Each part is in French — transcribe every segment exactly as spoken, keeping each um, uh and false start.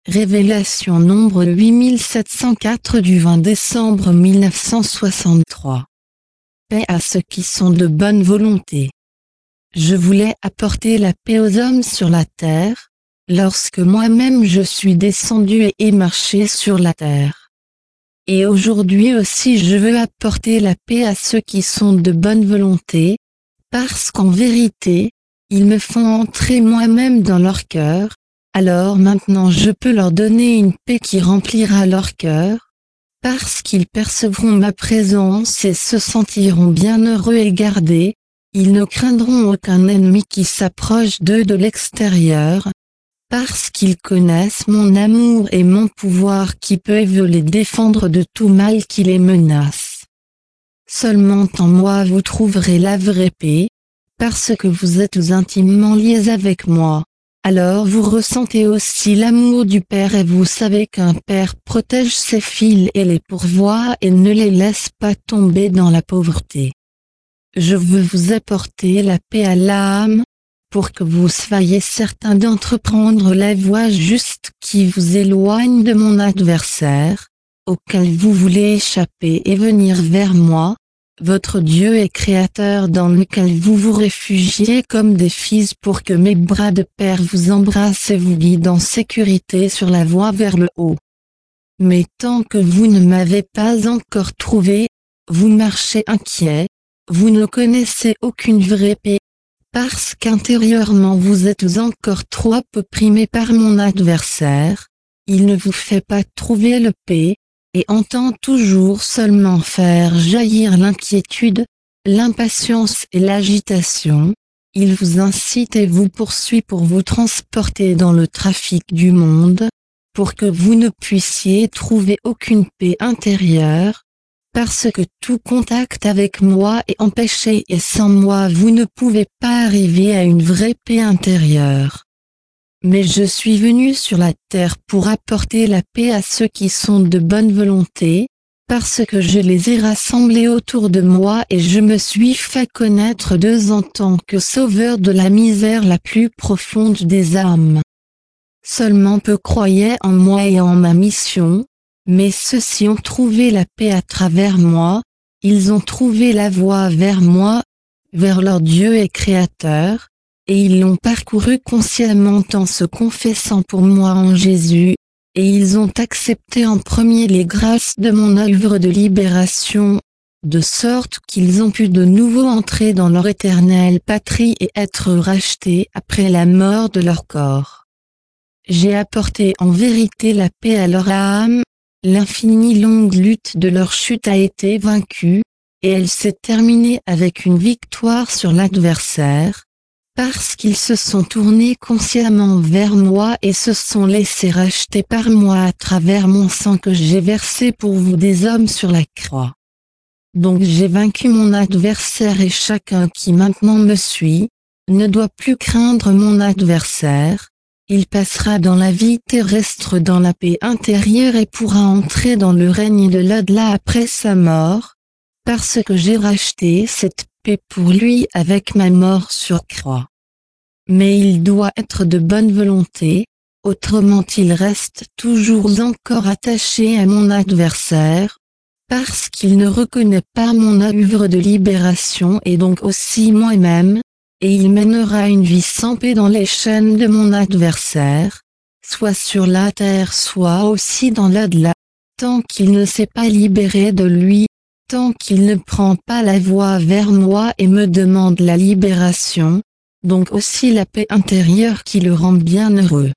Révélation nombre huit mille sept cent quatre du vingt décembre mille neuf cent soixante-trois. Paix à ceux qui sont de bonne volonté. Je voulais apporter la paix aux hommes sur la terre, lorsque moi-même je suis descendu et ai marché sur la terre. Et aujourd'hui aussi je veux apporter la paix à ceux qui sont de bonne volonté, parce qu'en vérité, ils me font entrer moi-même dans leur cœur. Alors maintenant je peux leur donner une paix qui remplira leur cœur, parce qu'ils percevront ma présence et se sentiront bien heureux et gardés, ils ne craindront aucun ennemi qui s'approche d'eux de l'extérieur, parce qu'ils connaissent mon amour et mon pouvoir qui peuvent les défendre de tout mal qui les menace. Seulement en moi vous trouverez la vraie paix, parce que vous êtes intimement liés avec moi. Alors vous ressentez aussi l'amour du Père et vous savez qu'un Père protège ses fils et les pourvoit et ne les laisse pas tomber dans la pauvreté. Je veux vous apporter la paix à l'âme, pour que vous soyez certains d'entreprendre la voie juste qui vous éloigne de mon adversaire, auquel vous voulez échapper et venir vers moi, votre Dieu et Créateur dans lequel vous vous réfugiez comme des fils pour que mes bras de Père vous embrassent et vous guident en sécurité sur la voie vers le haut. Mais tant que vous ne m'avez pas encore trouvé, vous marchez inquiet, vous ne connaissez aucune vraie paix, parce qu'intérieurement vous êtes encore trop opprimé par mon adversaire, il ne vous fait pas trouver le paix, et entend toujours seulement faire jaillir l'inquiétude, l'impatience et l'agitation, il vous incite et vous poursuit pour vous transporter dans le trafic du monde, pour que vous ne puissiez trouver aucune paix intérieure, parce que tout contact avec moi est empêché et sans moi vous ne pouvez pas arriver à une vraie paix intérieure. Mais je suis venu sur la terre pour apporter la paix à ceux qui sont de bonne volonté, parce que je les ai rassemblés autour de moi et je me suis fait connaître d'eux en tant que sauveur de la misère la plus profonde des âmes. Seulement peu croyaient en moi et en ma mission, mais ceux-ci ont trouvé la paix à travers moi, ils ont trouvé la voie vers moi, vers leur Dieu et Créateur, et ils l'ont parcouru consciemment en se confessant pour moi en Jésus, et ils ont accepté en premier les grâces de mon œuvre de libération, de sorte qu'ils ont pu de nouveau entrer dans leur éternelle patrie et être rachetés après la mort de leur corps. J'ai apporté en vérité la paix à leur âme, l'infinie longue lutte de leur chute a été vaincue, et elle s'est terminée avec une victoire sur l'adversaire, parce qu'ils se sont tournés consciemment vers moi et se sont laissés racheter par moi à travers mon sang que j'ai versé pour vous des hommes sur la croix. Donc j'ai vaincu mon adversaire et chacun qui maintenant me suit, ne doit plus craindre mon adversaire, il passera dans la vie terrestre dans la paix intérieure et pourra entrer dans le règne de l'au-delà après sa mort, parce que j'ai racheté cette paix pour lui avec ma mort sur croix. Mais il doit être de bonne volonté, autrement il reste toujours encore attaché à mon adversaire, parce qu'il ne reconnaît pas mon œuvre de libération et donc aussi moi-même, et il mènera une vie sans paix dans les chaînes de mon adversaire, soit sur la terre soit aussi dans l'au-delà, tant qu'il ne s'est pas libéré de lui, tant qu'il ne prend pas la voie vers moi et me demande la libération, donc aussi la paix intérieure qui le rend bien heureux.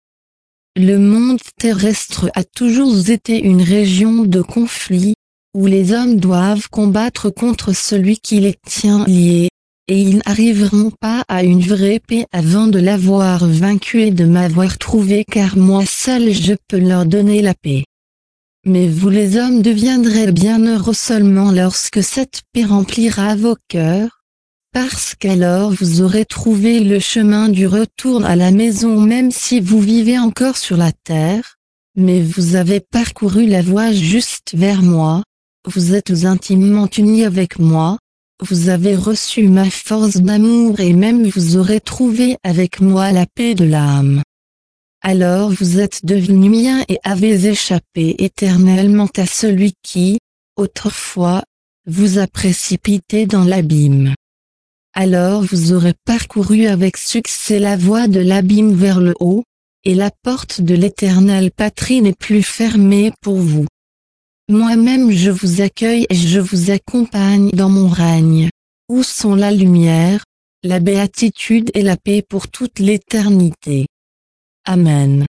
Le monde terrestre a toujours été une région de conflit, où les hommes doivent combattre contre celui qui les tient liés, et ils n'arriveront pas à une vraie paix avant de l'avoir vaincu et de m'avoir trouvé car moi seul je peux leur donner la paix. Mais vous les hommes deviendrez bien heureux seulement lorsque cette paix remplira vos cœurs, parce qu'alors vous aurez trouvé le chemin du retour à la maison même si vous vivez encore sur la terre, mais vous avez parcouru la voie juste vers moi, vous êtes intimement unis avec moi, vous avez reçu ma force d'amour et même vous aurez trouvé avec moi la paix de l'âme. Alors vous êtes devenu mien et avez échappé éternellement à celui qui, autrefois, vous a précipité dans l'abîme. Alors vous aurez parcouru avec succès la voie de l'abîme vers le haut, et la porte de l'éternelle patrie n'est plus fermée pour vous. Moi-même je vous accueille et je vous accompagne dans mon règne, où sont la lumière, la béatitude et la paix pour toute l'éternité. Amen.